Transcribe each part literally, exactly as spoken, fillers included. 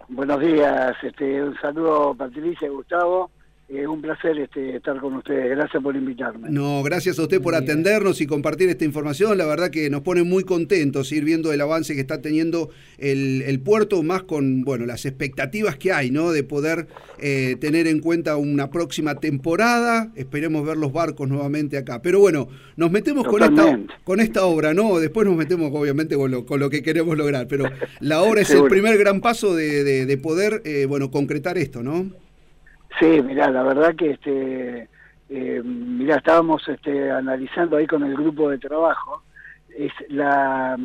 Buenos días, este, un saludo Patricia y Gustavo. Es eh, un placer este, estar con ustedes. Gracias por invitarme. No, gracias a usted por atendernos y compartir esta información. La verdad que nos pone muy contentos ir viendo el avance que está teniendo el, el puerto, más con bueno las expectativas que hay, ¿no? De poder eh, tener en cuenta una próxima temporada. Esperemos ver los barcos nuevamente acá. Pero bueno, nos metemos con esta, con esta obra, ¿no? Después nos metemos obviamente con lo, con lo que queremos lograr. Pero la obra es el primer gran paso de, de, de poder eh, bueno concretar esto, ¿no? Sí, mirá, la verdad que este, eh, mirá, estábamos este, analizando ahí con el grupo de trabajo. Es la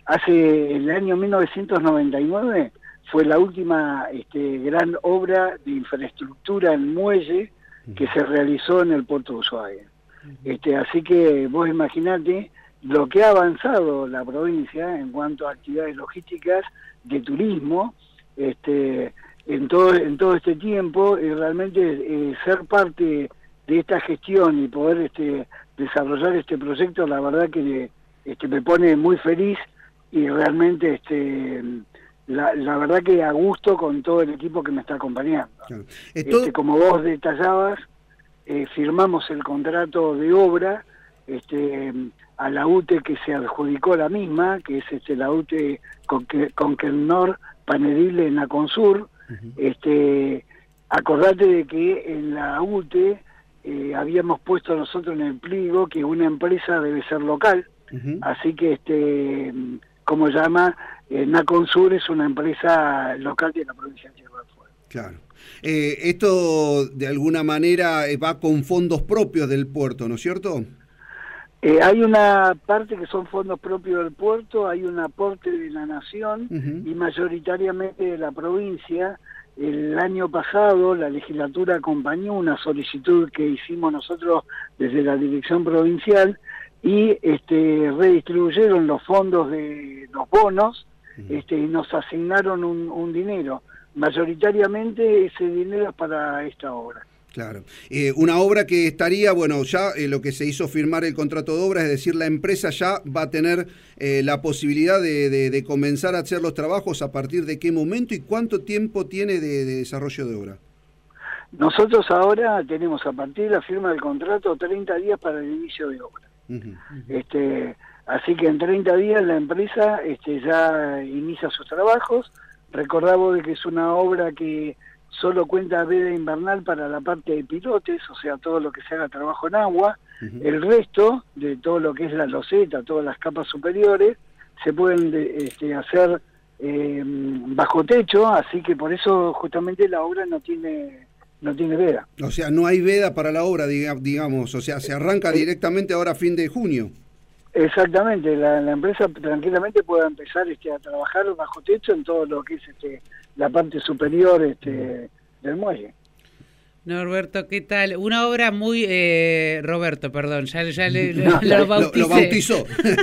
hace el año mil novecientos noventa y nueve fue la última este, gran obra de infraestructura en muelle que se realizó en el puerto de Ushuaia. Este, así que vos imaginate lo que ha avanzado la provincia en cuanto a actividades logísticas de turismo, este en todo en todo este tiempo, y realmente eh, ser parte de esta gestión y poder este desarrollar este proyecto, la verdad que este me pone muy feliz y realmente este la, la verdad que a gusto con todo el equipo que me está acompañando. Claro. Esto... Este, como vos detallabas, eh, firmamos el contrato de obra este a la U T E que se adjudicó la misma, que es este la U T E Conquenor Panedile en Aconsur. Uh-huh. Este, acordate de que en la U T E eh, habíamos puesto nosotros en el pliego que una empresa debe ser local, uh-huh. Así que este, como llama, eh, Naconsur es una empresa local de la provincia de Tierra del Fuego. Claro. Eh, esto de alguna manera va con fondos propios del puerto, ¿no es cierto? Eh, hay una parte que son fondos propios del puerto, hay un aporte de la nación uh-huh. y mayoritariamente de la provincia. El año pasado la legislatura acompañó una solicitud que hicimos nosotros desde la dirección provincial y este, redistribuyeron los fondos de los bonos uh-huh. este, y nos asignaron un, un dinero. Mayoritariamente ese dinero es para esta obra. Claro. Eh, una obra que estaría, bueno, ya eh, lo que se hizo firmar el contrato de obra, es decir, la empresa ya va a tener eh, la posibilidad de, de, de comenzar a hacer los trabajos a partir de qué momento y cuánto tiempo tiene de, de desarrollo de obra. Nosotros ahora tenemos a partir de la firma del contrato treinta días para el inicio de obra. Uh-huh. Uh-huh. Este, así que en treinta días la empresa este, ya inicia sus trabajos. Recordamos de que es una obra que solo cuenta veda invernal para la parte de pilotes, o sea, todo lo que se haga trabajo en agua. Uh-huh. El resto de todo lo que es la loseta, todas las capas superiores, se pueden de, este, hacer eh, bajo techo, así que por eso justamente la obra no tiene no tiene veda. O sea, no hay veda para la obra, digamos, o sea, se arranca eh, directamente ahora a fin de junio. Exactamente, la, la empresa tranquilamente puede empezar este, a trabajar bajo techo en todo lo que es este, la parte superior este, del muelle. Norberto, ¿qué tal? Una obra muy... Eh, Roberto, perdón, ya, ya le, no, lo, lo, bauticé. Lo, lo bautizó.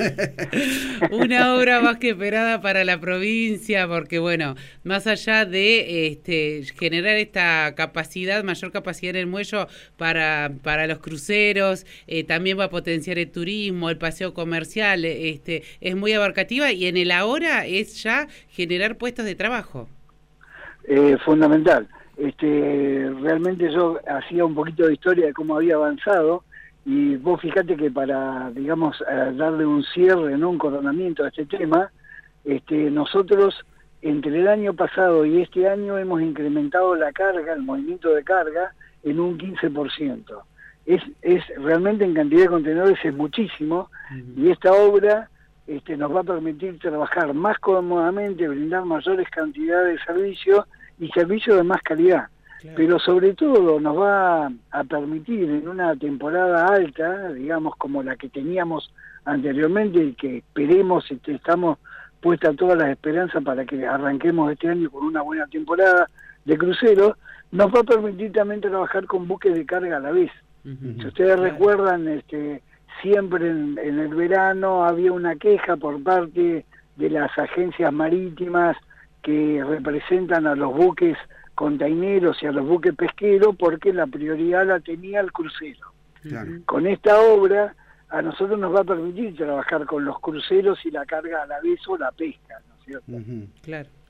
Una obra más que esperada para la provincia, porque bueno, más allá de este, generar esta capacidad, mayor capacidad en el muelle para, para los cruceros, eh, también va a potenciar el turismo, el paseo comercial, este, es muy abarcativa y en el ahora es ya generar puestos de trabajo. Eh, fundamental. Este, realmente yo hacía un poquito de historia de cómo había avanzado y vos fíjate que para, digamos, darle un cierre, ¿no? Un coronamiento a este tema, este, nosotros entre el año pasado y este año hemos incrementado la carga, el movimiento de carga, en un quince por ciento. Es, es realmente en cantidad de contenedores es muchísimo. Uh-huh. Y esta obra este, nos va a permitir trabajar más cómodamente, brindar mayores cantidades de servicios y servicios de más calidad, claro. Pero sobre todo nos va a permitir en una temporada alta, digamos como la que teníamos anteriormente y que esperemos, este, estamos puestas todas las esperanzas para que arranquemos este año con una buena temporada de cruceros, nos va a permitir también trabajar con buques de carga a la vez. Uh-huh. Si ustedes claro. recuerdan, este, siempre en, en el verano había una queja por parte de las agencias marítimas que representan a los buques containeros y a los buques pesqueros porque la prioridad la tenía el crucero. Claro. Con esta obra a nosotros nos va a permitir trabajar con los cruceros y la carga a la vez o la pesca, ¿no es cierto? Uh-huh. Claro.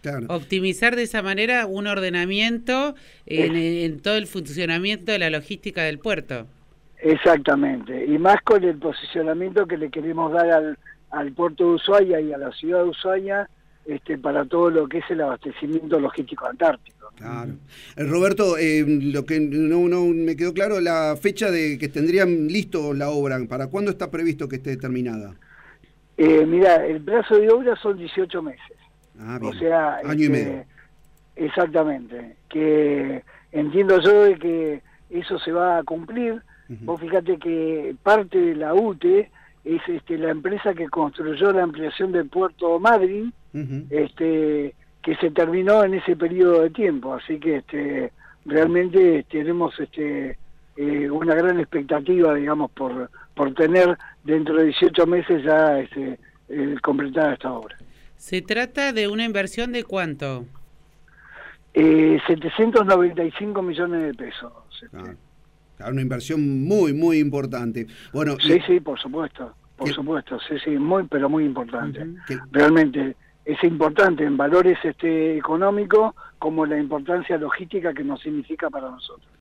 Claro. Optimizar de esa manera un ordenamiento en, en todo el funcionamiento de la logística del puerto. Exactamente, y más con el posicionamiento que le queremos dar al, al puerto de Ushuaia y a la ciudad de Ushuaia, este, para todo lo que es el abastecimiento logístico antártico. Claro. Eh, Roberto, eh, lo que no, no me quedó claro, la fecha de que tendrían listo la obra, ¿para cuándo está previsto que esté terminada? Eh, mirá, el plazo de obra son dieciocho meses. Ah, bien. O sea, año y este, medio. Exactamente, que entiendo yo de que eso se va a cumplir. Uh-huh. Vos fíjate que parte de la U T E es este, la empresa que construyó la ampliación del puerto Madryn, uh-huh. este, que se terminó en ese periodo de tiempo, así que este, realmente tenemos este, eh, una gran expectativa, digamos, por, por tener dentro de dieciocho meses ya este, eh, completada esta obra. ¿Se trata de una inversión de cuánto? Eh, setecientos noventa y cinco millones de pesos. Ah. Una inversión muy, muy importante. Bueno, sí, y... sí, por supuesto, por ¿Qué? supuesto, sí, sí, muy, pero muy importante. Uh-huh. ¿Qué? Realmente es importante en valores este económicos como la importancia logística que nos significa para nosotros.